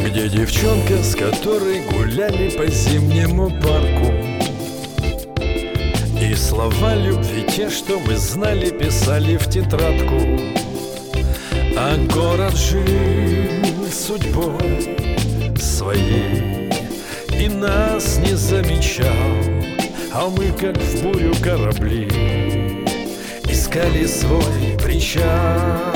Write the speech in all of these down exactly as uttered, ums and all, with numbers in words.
Где девчонка, с которой гуляли по зимнему парку, и слова любви те, что мы знали, писали в тетрадку. А город жил судьбой своей и нас не замечал, а мы, как в бурю корабли, искали свой причал.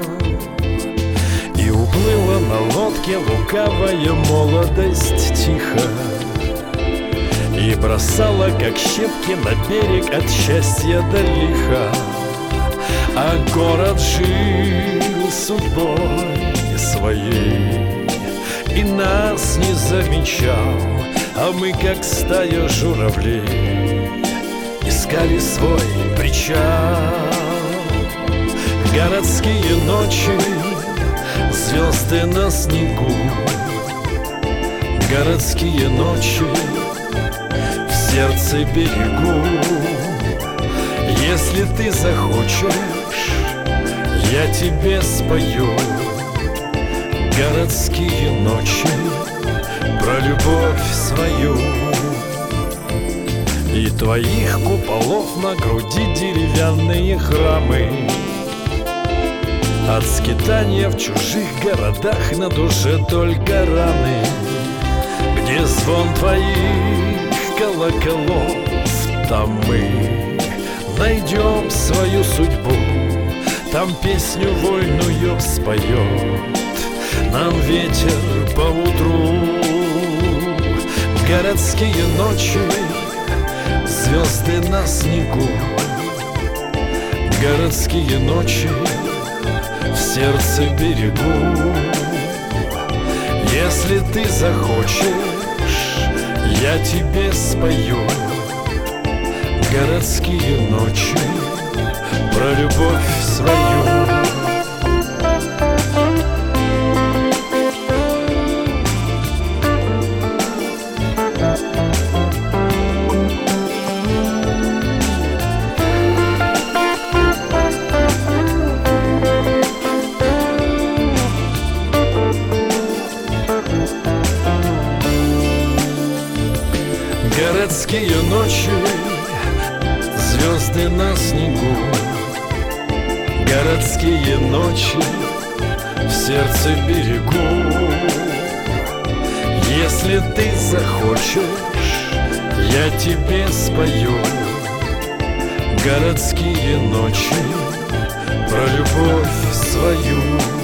И уплыла на лодке лукавая молодость тихо, и бросала, как щепки, на берег от счастья до лиха. А город жил судьбой своей и нас не замечал, а мы, как стая журавлей, искали свой причал. Городские ночи, звезды на снегу, городские ночи в сердце берегу. Если ты захочешь, я тебе спою городские ночи про любовь свою. И твоих куполов на груди деревянные храмы, от скитания в чужих городах на душе только раны. Где звон твоих колоколов, там мы найдем свою судьбу, там песню вольную споет нам ветер поутру. Городские ночи, звезды на снегу, городские ночи в сердце берегу. Если ты захочешь, я тебе спою городские ночи про любовь свою. Городские ночи, звезды на снегу, городские ночи в сердце берегу. Если ты захочешь, я тебе спою городские ночи про любовь свою.